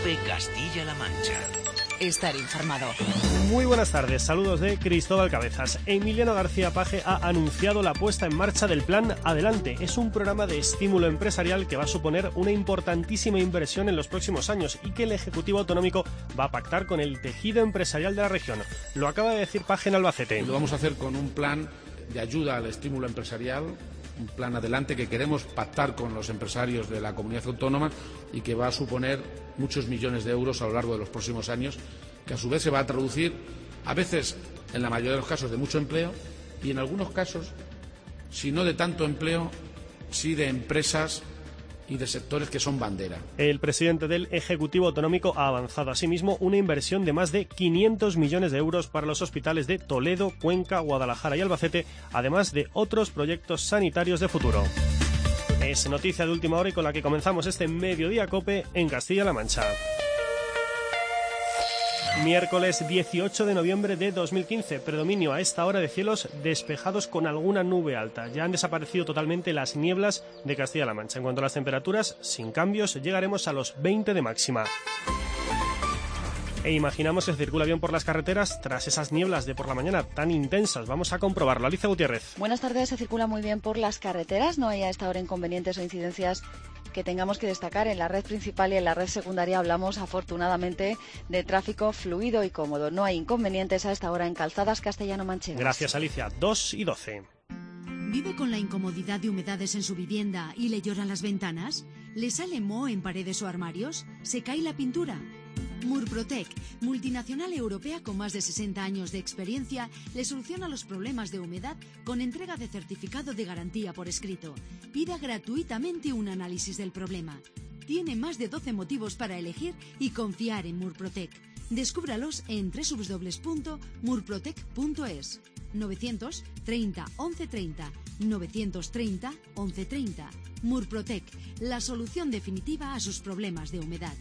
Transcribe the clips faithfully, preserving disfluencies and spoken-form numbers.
COPE Castilla-La Mancha. Estar informado. Muy buenas tardes, saludos de Cristóbal Cabezas. Emiliano García Paje ha anunciado la puesta en marcha del Plan Adelante. Es un programa de estímulo empresarial que va a suponer una importantísima inversión en los próximos años y que el Ejecutivo Autonómico va a pactar con el tejido empresarial de la región. Lo acaba de decir Paje en Albacete. Lo vamos a hacer con un plan de ayuda al estímulo empresarial, un plan adelante que queremos pactar con los empresarios de la comunidad autónoma y que va a suponer muchos millones de euros a lo largo de los próximos años, que a su vez se va a traducir, a veces, en la mayoría de los casos, de mucho empleo y en algunos casos, si no de tanto empleo, sí de empresas y de sectores que son bandera. El presidente del Ejecutivo Autonómico ha avanzado asimismo una inversión de más de quinientos millones de euros para los hospitales de Toledo, Cuenca, Guadalajara y Albacete, además de otros proyectos sanitarios de futuro. Es noticia de última hora y con la que comenzamos este Mediodía COPE en Castilla-La Mancha. Miércoles dieciocho de noviembre de dos mil quince, predominio a esta hora de cielos despejados con alguna nube alta. Ya han desaparecido totalmente las nieblas de Castilla-La Mancha. En cuanto a las temperaturas, sin cambios, llegaremos a los veinte de máxima. E imaginamos que se circula bien por las carreteras tras esas nieblas de por la mañana tan intensas. Vamos a comprobarlo. Alicia Gutiérrez. Buenas tardes, se circula muy bien por las carreteras. No hay a esta hora inconvenientes o incidencias que tengamos que destacar. En la red principal y en la red secundaria hablamos afortunadamente de tráfico fluido y cómodo. No hay inconvenientes a esta hora en calzadas castellano-manchegas. Gracias, Alicia. dos y doce. ¿Vive con la incomodidad de humedades en su vivienda y le lloran las ventanas? ¿Le sale moho en paredes o armarios? ¿Se cae la pintura? Murprotec, multinacional europea con más de sesenta años de experiencia, le soluciona los problemas de humedad con entrega de certificado de garantía por escrito. Pida gratuitamente un análisis del problema. Tiene más de doce motivos para elegir y confiar en Murprotec. Descúbralos en doble u doble u doble u punto murprotec punto es. novecientos treinta once treinta, novecientos treinta once treinta. Murprotec, la solución definitiva a sus problemas de humedad.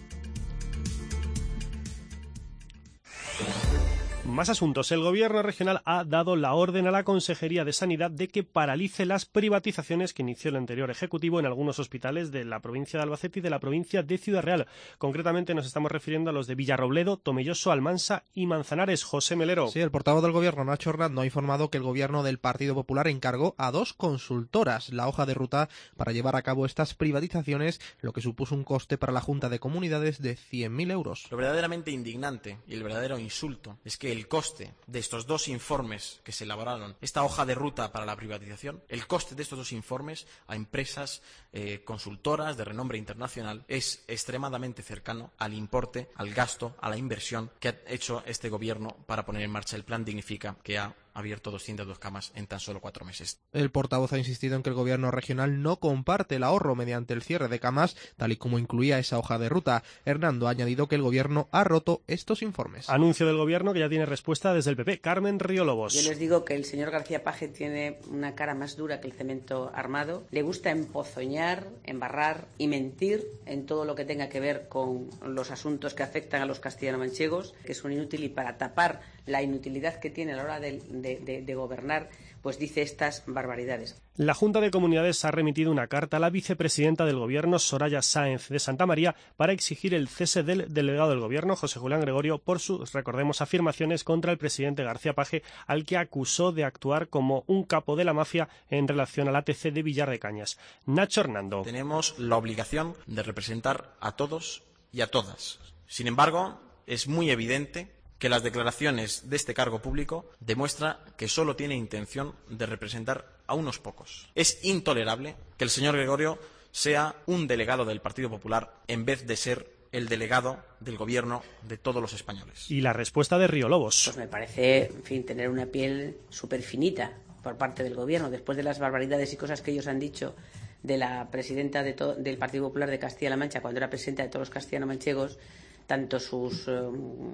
Más asuntos. El Gobierno regional ha dado la orden a la Consejería de Sanidad de que paralice las privatizaciones que inició el anterior Ejecutivo en algunos hospitales de la provincia de Albacete y de la provincia de Ciudad Real. Concretamente nos estamos refiriendo a los de Villarrobledo, Tomelloso, Almansa y Manzanares. José Melero. Sí, el portavoz del Gobierno, Nacho Hernando, ha informado que el Gobierno del Partido Popular encargó a dos consultoras la hoja de ruta para llevar a cabo estas privatizaciones, lo que supuso un coste para la Junta de Comunidades de cien mil euros. Lo verdaderamente indignante y el verdadero insulto es que el coste de estos dos informes que se elaboraron, esta hoja de ruta para la privatización, el coste de estos dos informes a empresas eh, consultoras de renombre internacional es extremadamente cercano al importe, al gasto, a la inversión que ha hecho este gobierno para poner en marcha el plan Dignifica, que ha abierto doscientas dos camas en tan solo cuatro meses. El portavoz ha insistido en que el gobierno regional no comparte el ahorro mediante el cierre de camas, tal y como incluía esa hoja de ruta. Hernando ha añadido que el gobierno ha roto estos informes. Anuncio del gobierno que ya tiene respuesta desde el P P. Carmen Riolobos. Yo les digo que el señor García Paje tiene una cara más dura que el cemento armado. Le gusta empozoñar, embarrar y mentir en todo lo que tenga que ver con los asuntos que afectan a los castellano-manchegos, que es un inútil, y para tapar la inutilidad que tiene a la hora de De, de, de gobernar, pues dice estas barbaridades. La Junta de Comunidades ha remitido una carta a la vicepresidenta del Gobierno, Soraya Sáenz de Santa María, para exigir el cese del delegado del Gobierno, José Julián Gregorio, por sus, recordemos, afirmaciones contra el presidente García Paje, al que acusó de actuar como un capo de la mafia en relación al A T C de Villar de Cañas. Nacho Hernando. Tenemos la obligación de representar a todos y a todas. Sin embargo, es muy evidente que las declaraciones de este cargo público demuestran que solo tiene intención de representar a unos pocos. Es intolerable que el señor Gregorio sea un delegado del Partido Popular en vez de ser el delegado del gobierno de todos los españoles. Y la respuesta de Riolobos. Pues me parece, en fin, tener una piel súper finita por parte del gobierno, después de las barbaridades y cosas que ellos han dicho de la presidenta de to- del Partido Popular de Castilla-La Mancha, cuando era presidenta de todos los castellano-manchegos, tanto sus eh,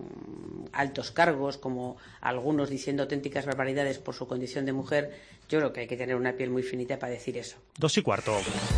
altos cargos como algunos diciendo auténticas barbaridades por su condición de mujer. Yo creo que hay que tener una piel muy finita para decir eso. Dos y cuarto.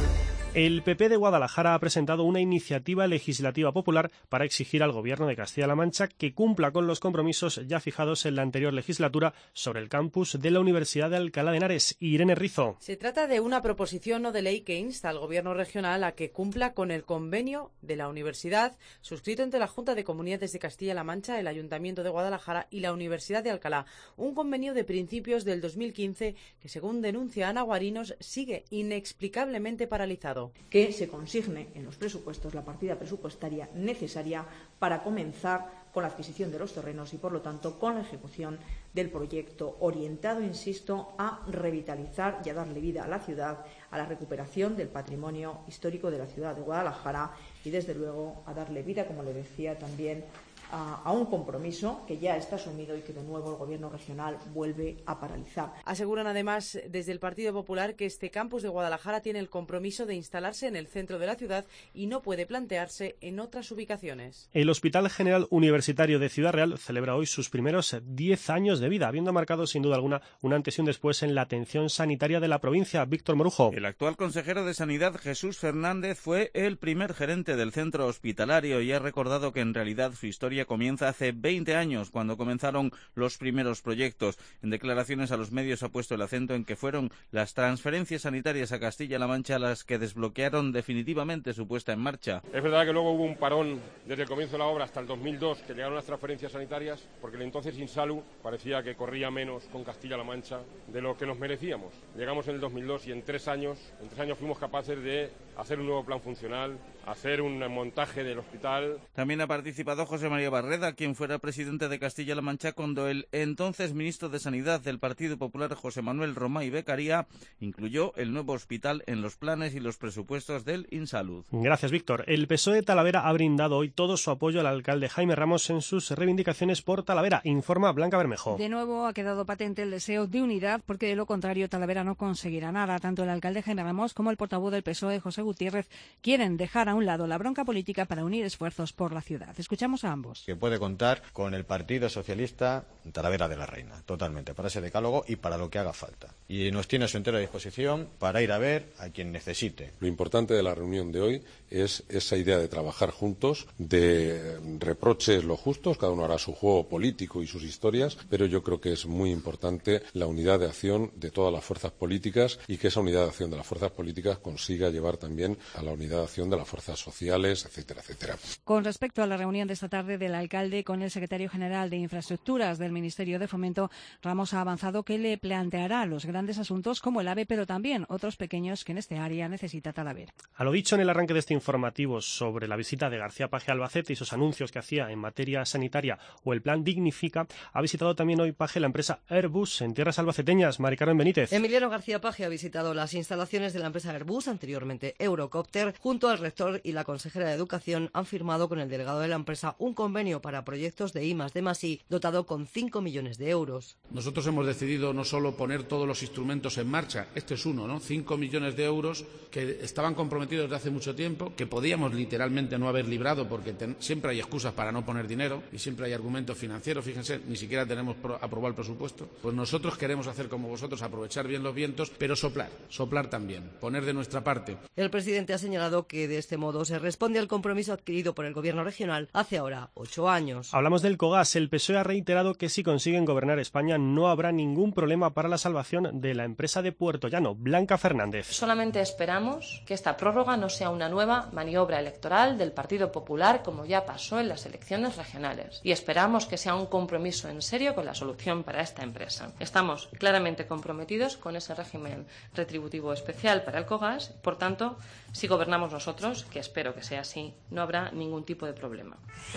El P P de Guadalajara ha presentado una iniciativa legislativa popular para exigir al Gobierno de Castilla-La Mancha que cumpla con los compromisos ya fijados en la anterior legislatura sobre el campus de la Universidad de Alcalá de Henares. Irene Rizo. Se trata de una proposición no de ley que insta al Gobierno regional a que cumpla con el convenio de la universidad suscrito entre la Junta de Comunidades de Castilla-La Mancha, el Ayuntamiento de Guadalajara y la Universidad de Alcalá. Un convenio de principios del dos mil quince que, según denuncia Ana Guarinos, sigue inexplicablemente paralizado. Que se consigne en los presupuestos la partida presupuestaria necesaria para comenzar con la adquisición de los terrenos y, por lo tanto, con la ejecución del proyecto orientado, insisto, a revitalizar y a darle vida a la ciudad, a la recuperación del patrimonio histórico de la ciudad de Guadalajara y, desde luego, a darle vida, como le decía, también a, a un compromiso que ya está asumido y que, de nuevo, el Gobierno regional vuelve a paralizar. Aseguran, además, desde el Partido Popular que este campus de Guadalajara tiene el compromiso de instalarse en el centro de la ciudad y no puede plantearse en otras ubicaciones. El Hospital General Universitario de Ciudad Real celebra hoy sus primeros diez años de vida, habiendo marcado sin duda alguna un antes y un después en la atención sanitaria de la provincia. Víctor Morujo. El actual consejero de Sanidad, Jesús Fernández, fue el primer gerente del centro hospitalario y ha recordado que en realidad su historia comienza hace veinte años, cuando comenzaron los primeros proyectos. En declaraciones a los medios ha puesto el acento en que fueron las transferencias sanitarias a Castilla-La Mancha las que desbloquearon definitivamente su puesta en marcha. Es verdad que luego hubo un parón desde el comienzo de la obra hasta el dos mil dos, que llegaron las transferencias sanitarias, porque el entonces Insalud parecía que corría menos con Castilla-La Mancha de lo que nos merecíamos. Llegamos en el dos mil dos y en tres años, en tres años fuimos capaces de hacer un nuevo plan funcional, hacer un montaje del hospital. También ha participado José María Barreda, quien fuera presidente de Castilla-La Mancha cuando el entonces ministro de Sanidad del Partido Popular, José Manuel Romay Beccaría, incluyó el nuevo hospital en los planes y los presupuestos del Insalud. Gracias, Víctor. El P S O E de Talavera ha brindado hoy todo su apoyo al alcalde Jaime Ramos en sus reivindicaciones por Talavera, informa Blanca Bermejo. De nuevo ha quedado patente el deseo de unidad, porque de lo contrario Talavera no conseguirá nada. Tanto el alcalde Jaime Ramos como el portavoz del P S O E, José Gutiérrez, quieren dejar a un lado la bronca política para unir esfuerzos por la ciudad. Escuchamos a ambos. Que puede contar con el Partido Socialista Talavera de la Reina, totalmente, para ese decálogo y para lo que haga falta. Y nos tiene a su entera disposición para ir a ver a quien necesite. Lo importante de la reunión de hoy es esa idea de trabajar juntos, de reproches lo justos, cada uno hará su juego político y sus historias, pero yo creo que es muy importante la unidad de acción de todas las fuerzas políticas y que esa unidad de acción de las fuerzas políticas consiga llevar también a la unidad de acción de las fuerzas sociales, etcétera, etcétera. Con respecto a la reunión de esta tarde del alcalde con el secretario general de Infraestructuras del Ministerio de Fomento, Ramos ha avanzado que le planteará los grandes asuntos como el AVE, pero también otros pequeños que en este área necesita Talavera. A lo dicho en el arranque de este informativo sobre la visita de García Page a Albacete y sus anuncios que hacía en materia sanitaria o el plan Dignifica, ha visitado también hoy Page la empresa Airbus en tierras albaceteñas. Mari Carmen Benítez. Emiliano García Page ha visitado las instalaciones de la empresa Airbus, anteriormente Eurocopter. Junto al rector y la consejera de Educación han firmado con el delegado de la empresa un convenio para proyectos de I más D más I dotado con cinco millones de euros. Nosotros hemos decidido no solo poner todos los instrumentos en marcha, este es uno, ¿no? cinco millones de euros que estaban comprometidos desde hace mucho tiempo, que podíamos literalmente no haber librado porque ten, siempre hay excusas para no poner dinero y siempre hay argumentos financieros, fíjense, ni siquiera tenemos pro, aprobado el presupuesto. Pues nosotros queremos hacer como vosotros, aprovechar bien los vientos, pero soplar, soplar también, poner de nuestra parte. El presidente ha señalado que de este modo se responde al compromiso adquirido por el Gobierno regional hace ahora ocho años. Hablamos del COGAS. El P S O E ha reiterado que si consiguen gobernar España no habrá ningún problema para la salvación de la empresa de Puerto Llano. Blanca Fernández. Solamente esperamos que esta prórroga no sea una nueva maniobra electoral del Partido Popular, como ya pasó en las elecciones regionales. Y esperamos que sea un compromiso en serio con la solución para esta empresa. Estamos claramente comprometidos con ese régimen retributivo especial para el COGAS. Por tanto, si gobernamos nosotros, que espero que sea así, no habrá ningún tipo de problema.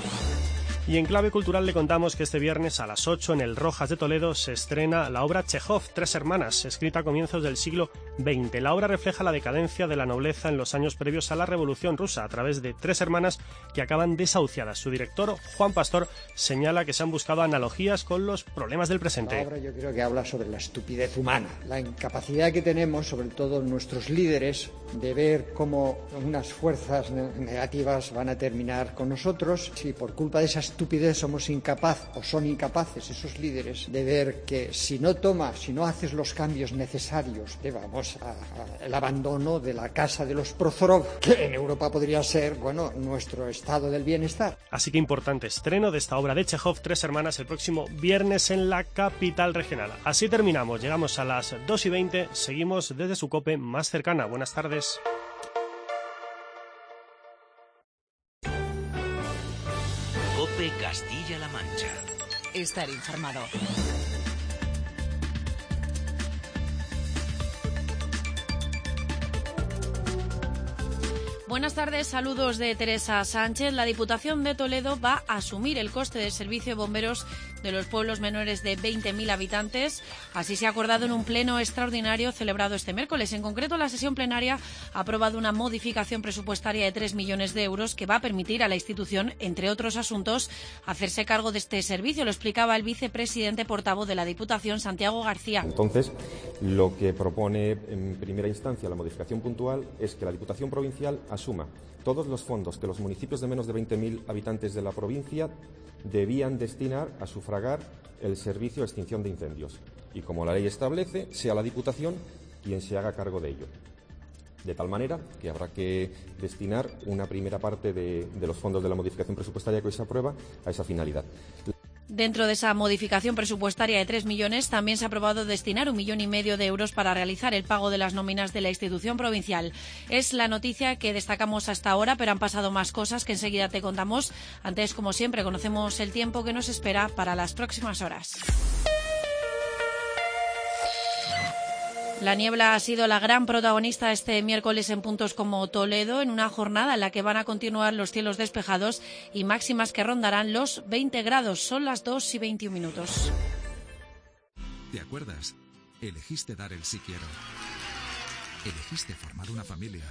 Y en clave cultural le contamos que este viernes a las ocho en el Rojas de Toledo se estrena la obra Chejov, Tres hermanas, escrita a comienzos del siglo veinte. La obra refleja la decadencia de la nobleza en los años previos a la Revolución Rusa a través de tres hermanas que acaban desahuciadas. Su director, Juan Pastor, señala que se han buscado analogías con los problemas del presente. La obra yo creo que habla sobre la estupidez humana, la incapacidad que tenemos, sobre todo nuestros líderes, de ver cómo unas fuerzas negativas van a terminar con nosotros si por culpa de esas estupidez somos incapaces o son incapaces esos líderes de ver que si no tomas, si no haces los cambios necesarios, de, vamos, a, a, el abandono de la casa de los Prozorov, que en Europa podría ser, bueno, nuestro estado del bienestar. Así que importante estreno de esta obra de Chejov, Tres Hermanas, el próximo viernes en la capital regional. Así terminamos, llegamos a las dos y veinte, seguimos desde su COPE más cercana. Buenas tardes. COPE Castilla-La Mancha. Estar informado. Buenas tardes, saludos de Teresa Sánchez. La Diputación de Toledo va a asumir el coste del servicio de bomberos de los pueblos menores de veinte mil habitantes. Así se ha acordado en un pleno extraordinario celebrado este miércoles. En concreto, la sesión plenaria ha aprobado una modificación presupuestaria de tres millones de euros que va a permitir a la institución, entre otros asuntos, hacerse cargo de este servicio. Lo explicaba el vicepresidente portavoz de la Diputación, Santiago García. Entonces, lo que propone en primera instancia la modificación puntual es que la Diputación Provincial asuma todos los fondos que los municipios de menos de veinte mil habitantes de la provincia debían destinar a sufragar el servicio de extinción de incendios. Y como la ley establece, sea la Diputación quien se haga cargo de ello. De tal manera que habrá que destinar una primera parte de, de los fondos de la modificación presupuestaria que hoy se aprueba a esa finalidad. Dentro de esa modificación presupuestaria de tres millones, también se ha aprobado destinar un millón y medio de euros para realizar el pago de las nóminas de la institución provincial. Es la noticia que destacamos hasta ahora, pero han pasado más cosas que enseguida te contamos. Antes, como siempre, conocemos el tiempo que nos espera para las próximas horas. La niebla ha sido la gran protagonista este miércoles en puntos como Toledo, en una jornada en la que van a continuar los cielos despejados y máximas que rondarán los veinte grados. Son las dos y veintiún minutos. ¿Te acuerdas? Elegiste dar el sí quiero. Elegiste formar una familia.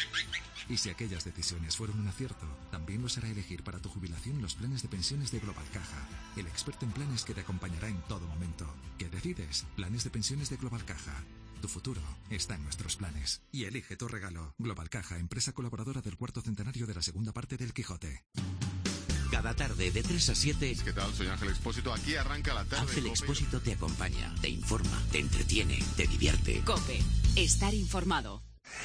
Y si aquellas decisiones fueron un acierto, también lo será elegir para tu jubilación los planes de pensiones de Global Caja, el experto en planes que te acompañará en todo momento. ¿Qué decides? Planes de pensiones de Global Caja. Tu futuro está en nuestros planes. Y elige tu regalo. Global Caja, empresa colaboradora del cuarto centenario de la segunda parte del Quijote. Cada tarde de tres a siete. ¿Qué tal? Soy Ángel Expósito. Aquí arranca la tarde. Ángel Expósito te acompaña, te informa, te entretiene, te divierte. COPE. Estar informado.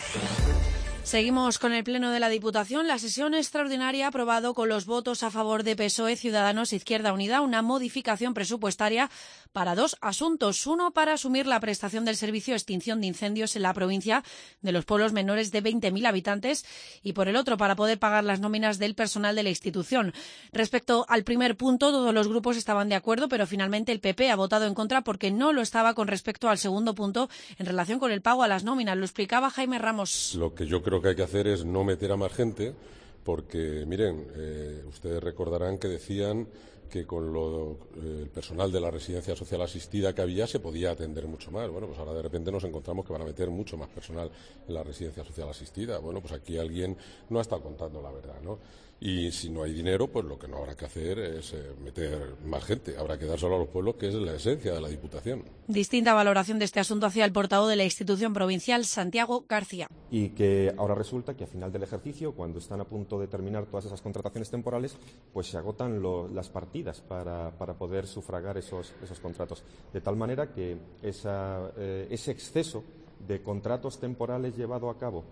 Seguimos con el Pleno de la Diputación. La sesión extraordinaria ha aprobado con los votos a favor de P S O E, Ciudadanos e Izquierda Unida una modificación presupuestaria para dos asuntos. Uno, para asumir la prestación del servicio de extinción de incendios en la provincia de los pueblos menores de veinte mil habitantes y por el otro, para poder pagar las nóminas del personal de la institución. Respecto al primer punto, todos los grupos estaban de acuerdo, pero finalmente el P P ha votado en contra porque no lo estaba con respecto al segundo punto en relación con el pago a las nóminas. Lo explicaba Jaime Ramos. Lo que yo creo que hay que hacer es no meter a más gente, porque, miren, eh, ustedes recordarán que decían que con lo, eh, el personal de la residencia social asistida que había se podía atender mucho más. Bueno, pues ahora de repente nos encontramos que van a meter mucho más personal en la residencia social asistida. Bueno, pues aquí alguien no ha estado contando la verdad, ¿no? Y si no hay dinero, pues lo que no habrá que hacer es eh, meter más gente. Habrá que dar solo a los pueblos, que es la esencia de la Diputación. Distinta valoración de este asunto hacia el portavoz de la institución provincial, Santiago García. Y que ahora resulta que a final del ejercicio, cuando están a punto de terminar todas esas contrataciones temporales, pues se agotan lo, las partidas para, para poder sufragar esos, esos contratos. De tal manera que esa, eh, ese exceso de contratos temporales llevado a cabo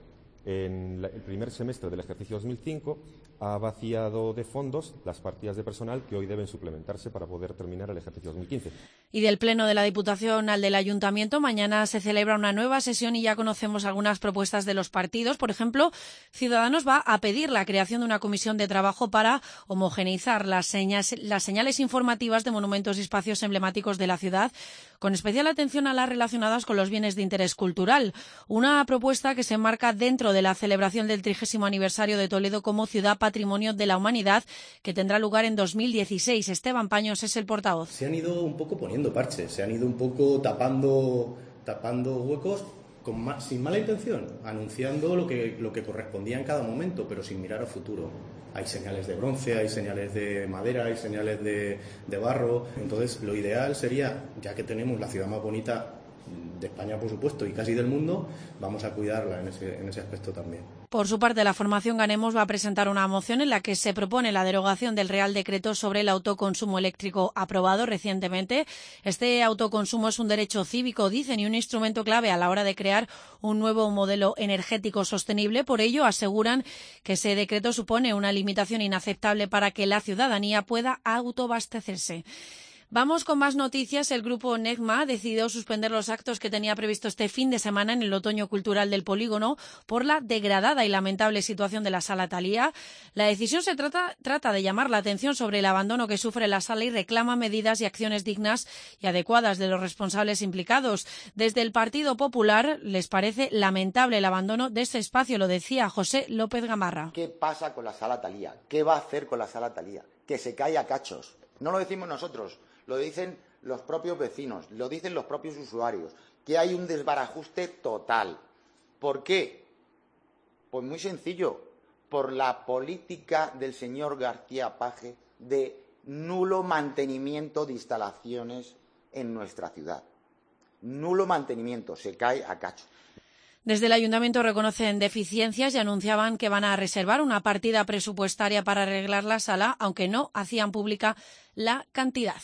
en la, el primer semestre del ejercicio dos mil cinco ha vaciado de fondos las partidas de personal que hoy deben suplementarse para poder terminar el ejercicio dos mil quince. Y del Pleno de la Diputación al del Ayuntamiento, mañana se celebra una nueva sesión y ya conocemos algunas propuestas de los partidos. Por ejemplo, Ciudadanos va a pedir la creación de una comisión de trabajo para homogeneizar las señas, las señales informativas de monumentos y espacios emblemáticos de la ciudad, con especial atención a las relacionadas con los bienes de interés cultural. Una propuesta que se enmarca dentro de la celebración del trigésimo aniversario de Toledo como ciudad patrimonio de la humanidad, que tendrá lugar en dos mil dieciséis. Esteban Paños es el portavoz. Se han ido un poco poniendo parches, se han ido un poco tapando, tapando huecos con ma- sin mala intención, anunciando lo que, lo que correspondía en cada momento, pero sin mirar al futuro. Hay señales de bronce, hay señales de madera, hay señales de, de barro. Entonces, lo ideal sería, ya que tenemos la ciudad más bonita de España, por supuesto, y casi del mundo, vamos a cuidarla en ese, en ese aspecto también. Por su parte, la formación Ganemos va a presentar una moción en la que se propone la derogación del Real Decreto sobre el autoconsumo eléctrico aprobado recientemente. Este autoconsumo es un derecho cívico, dicen, y un instrumento clave a la hora de crear un nuevo modelo energético sostenible. Por ello, aseguran que ese decreto supone una limitación inaceptable para que la ciudadanía pueda autoabastecerse. Vamos con más noticias. El grupo NECMA decidió suspender los actos que tenía previsto este fin de semana en el Otoño Cultural del Polígono por la degradada y lamentable situación de la Sala Thalía. La decisión se trata, trata de llamar la atención sobre el abandono que sufre la sala y reclama medidas y acciones dignas y adecuadas de los responsables implicados. Desde el Partido Popular les parece lamentable el abandono de este espacio, lo decía José López Gamarra. ¿Qué pasa con la Sala Thalía? ¿Qué va a hacer con la Sala Thalía? Que se cae a cachos. No lo decimos nosotros. Lo dicen los propios vecinos, lo dicen los propios usuarios, que hay un desbarajuste total. ¿Por qué? Pues muy sencillo, por la política del señor García Paje de nulo mantenimiento de instalaciones en nuestra ciudad. Nulo mantenimiento, se cae a cacho. Desde el Ayuntamiento reconocen deficiencias y anunciaban que van a reservar una partida presupuestaria para arreglar la sala, aunque no hacían pública la cantidad.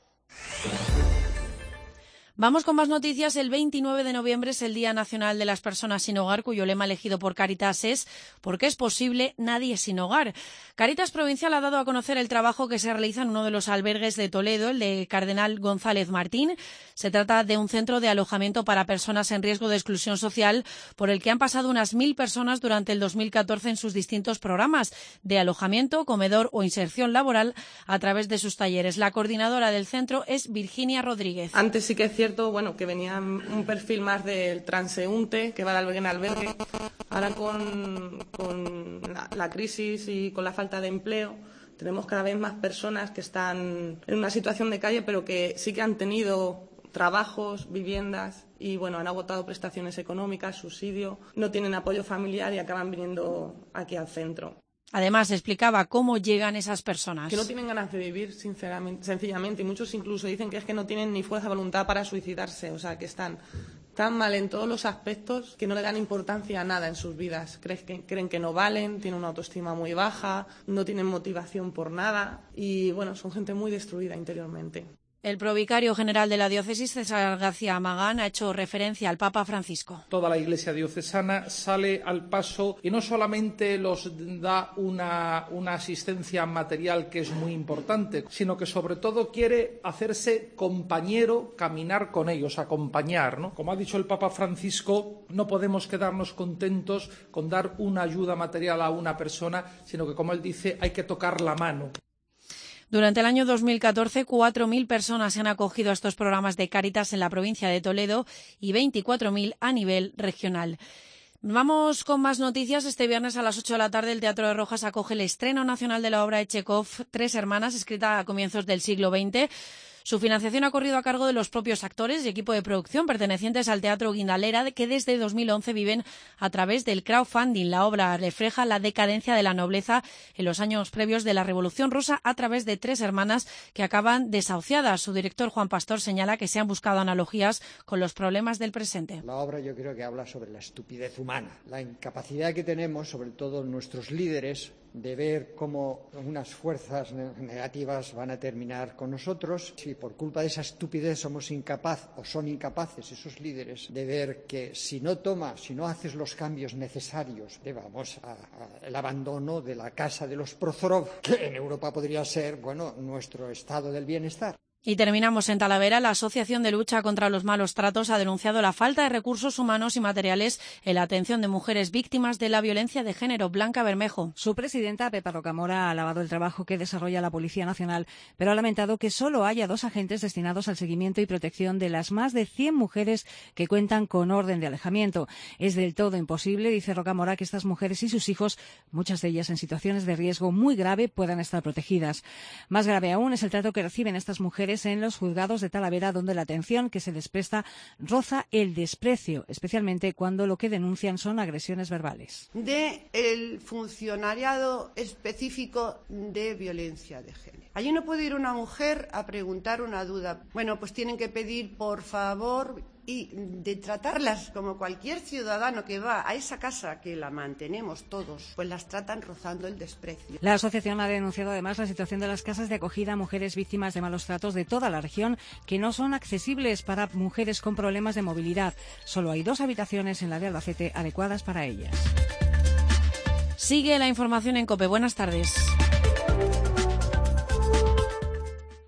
Vamos con más noticias. El veintinueve de noviembre es el Día Nacional de las Personas Sin Hogar, cuyo lema elegido por Cáritas es «Porque es posible, nadie sin hogar». Cáritas Provincial ha dado a conocer el trabajo que se realiza en uno de los albergues de Toledo, el de Cardenal González Martín. Se trata de un centro de alojamiento para personas en riesgo de exclusión social, por el que han pasado unas mil personas durante el dos mil catorce en sus distintos programas de alojamiento, comedor o inserción laboral a través de sus talleres. La coordinadora del centro es Virginia Rodríguez. Antes sí que es cierto Cierto, bueno, que venía un perfil más del transeúnte que va de albergue en albergue. Ahora con, con la, la crisis y con la falta de empleo tenemos cada vez más personas que están en una situación de calle, pero que sí que han tenido trabajos, viviendas y bueno, han agotado prestaciones económicas, subsidio, no tienen apoyo familiar y acaban viniendo aquí al centro. Además, explicaba cómo llegan esas personas. Que no tienen ganas de vivir, sinceramente, sencillamente, y muchos incluso dicen que es que no tienen ni fuerza de voluntad para suicidarse, o sea, que están tan mal en todos los aspectos que no le dan importancia a nada en sus vidas. Creen que, creen que no valen, tienen una autoestima muy baja, no tienen motivación por nada y, bueno, son gente muy destruida interiormente. El provicario general de la diócesis, César García Magán, ha hecho referencia al Papa Francisco. Toda la Iglesia diocesana sale al paso y no solamente los da una, una asistencia material que es muy importante, sino que sobre todo quiere hacerse compañero, caminar con ellos, acompañar, ¿no? Como ha dicho el Papa Francisco, no podemos quedarnos contentos con dar una ayuda material a una persona, sino que, como él dice, hay que tocar la mano. Durante el año dos mil catorce, cuatro mil personas se han acogido a estos programas de Cáritas en la provincia de Toledo y veinticuatro mil a nivel regional. Vamos con más noticias. Este viernes a las ocho de la tarde el Teatro de Rojas acoge el estreno nacional de la obra de Chekov, Tres Hermanas, escrita a comienzos del siglo veinte. Su financiación ha corrido a cargo de los propios actores y equipo de producción pertenecientes al Teatro Guindalera, que desde dos mil once viven a través del crowdfunding. La obra refleja la decadencia de la nobleza en los años previos de la Revolución Rusa a través de tres hermanas que acaban desahuciadas. Su director, Juan Pastor, señala que se han buscado analogías con los problemas del presente. La obra yo creo que habla sobre la estupidez humana, la incapacidad que tenemos, sobre todo nuestros líderes, de ver cómo unas fuerzas negativas van a terminar con nosotros. Si por culpa de esa estupidez somos incapaz o son incapaces esos líderes de ver que si no tomas, si no haces los cambios necesarios, vamos al abandono de la casa de los Prozorov, que en Europa podría ser, bueno, nuestro estado del bienestar. Y terminamos en Talavera. La Asociación de Lucha contra los Malos Tratos ha denunciado la falta de recursos humanos y materiales en la atención de mujeres víctimas de la violencia de género. Blanca Bermejo. Su presidenta, Pepa Rocamora, ha alabado el trabajo que desarrolla la Policía Nacional, pero ha lamentado que solo haya dos agentes destinados al seguimiento y protección de las más de cien mujeres que cuentan con orden de alejamiento. Es del todo imposible, dice Rocamora, que estas mujeres y sus hijos, muchas de ellas en situaciones de riesgo muy grave, puedan estar protegidas. Más grave aún es el trato que reciben estas mujeres en los juzgados de Talavera, donde la atención que se les presta roza el desprecio, especialmente cuando lo que denuncian son agresiones verbales. De el funcionariado específico de violencia de género. Allí no puede ir una mujer a preguntar una duda. Bueno, pues tienen que pedir, por favor, y de tratarlas como cualquier ciudadano que va a esa casa que la mantenemos todos, pues las tratan rozando el desprecio. La asociación ha denunciado además la situación de las casas de acogida a mujeres víctimas de malos tratos de toda la región, que no son accesibles para mujeres con problemas de movilidad. Solo hay dos habitaciones en la de Albacete adecuadas para ellas. Sigue la información en COPE. Buenas tardes.